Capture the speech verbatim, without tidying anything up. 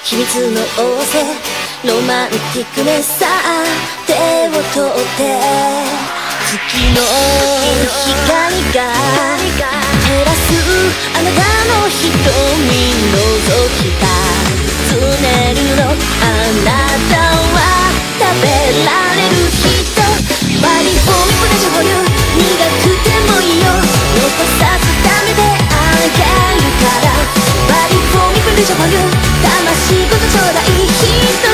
秘密の仰せロマンティックねさあ手を取って月の光が照らすあなたの瞳覗き尋ねるのあなたは食べられる人バリフォーミプレジャー保留苦くてもいいよ残さず食べてあげるからバリフォーミプレジャー保留魂ごとちょうだいヒント